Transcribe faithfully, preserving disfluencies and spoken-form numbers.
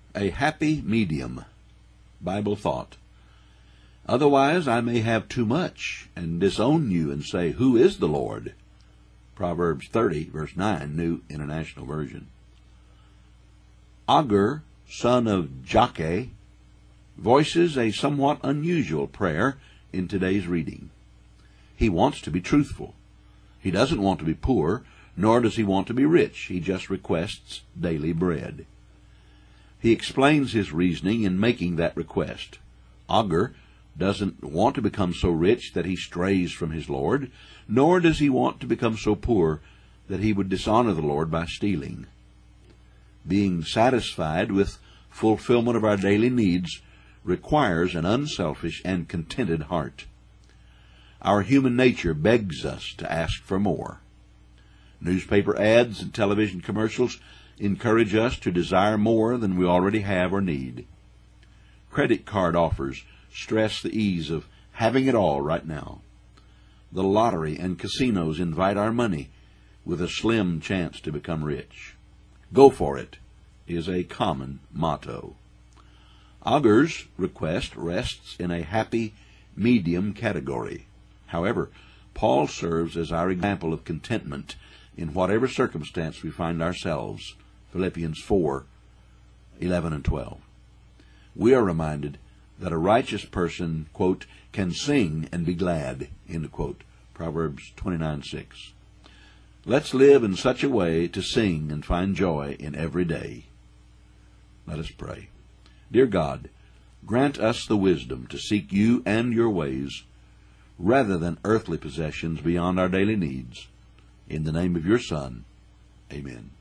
A happy medium. Bible thought. Otherwise I may have too much and disown you and say, who is the Lord? Proverbs thirty, verse nine, New International Version. Agur, son of Jakeh, voices a somewhat unusual prayer in today's reading. He wants to be truthful. He doesn't want to be poor, nor does he want to be rich. He just requests daily bread. He explains his reasoning in making that request. Agur doesn't want to become so rich that he strays from his Lord, nor does he want to become so poor that he would dishonor the Lord by stealing. Being satisfied with fulfillment of our daily needs requires an unselfish and contented heart. Our human nature begs us to ask for more. Newspaper ads and television commercials encourage us to desire more than we already have or need. Credit card offers stress the ease of having it all right now. The lottery and casinos invite our money with a slim chance to become rich. Go for it is a common motto. Agur's request rests in a happy medium category. However, Paul serves as our example of contentment in whatever circumstance we find ourselves. Philippians four, eleven and twelve. We are reminded that a righteous person, quote, can sing and be glad, end quote. Proverbs twenty-nine, six. Let's live in such a way to sing and find joy in every day. Let us pray. Dear God, grant us the wisdom to seek you and your ways rather than earthly possessions beyond our daily needs. In the name of your Son, amen.